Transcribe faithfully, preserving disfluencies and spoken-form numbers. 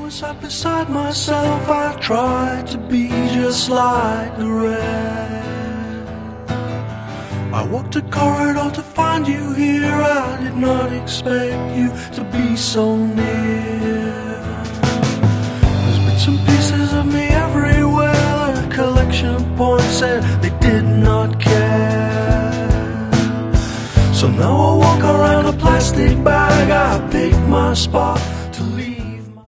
was sat beside myself, I tried to be just like the rest. I walked a corridor to find you here, I did not expect you to be so near. There's bits and pieces of me everywhere, a collection of points and they did not care. So now I walk around a plastic bag, I pick my spot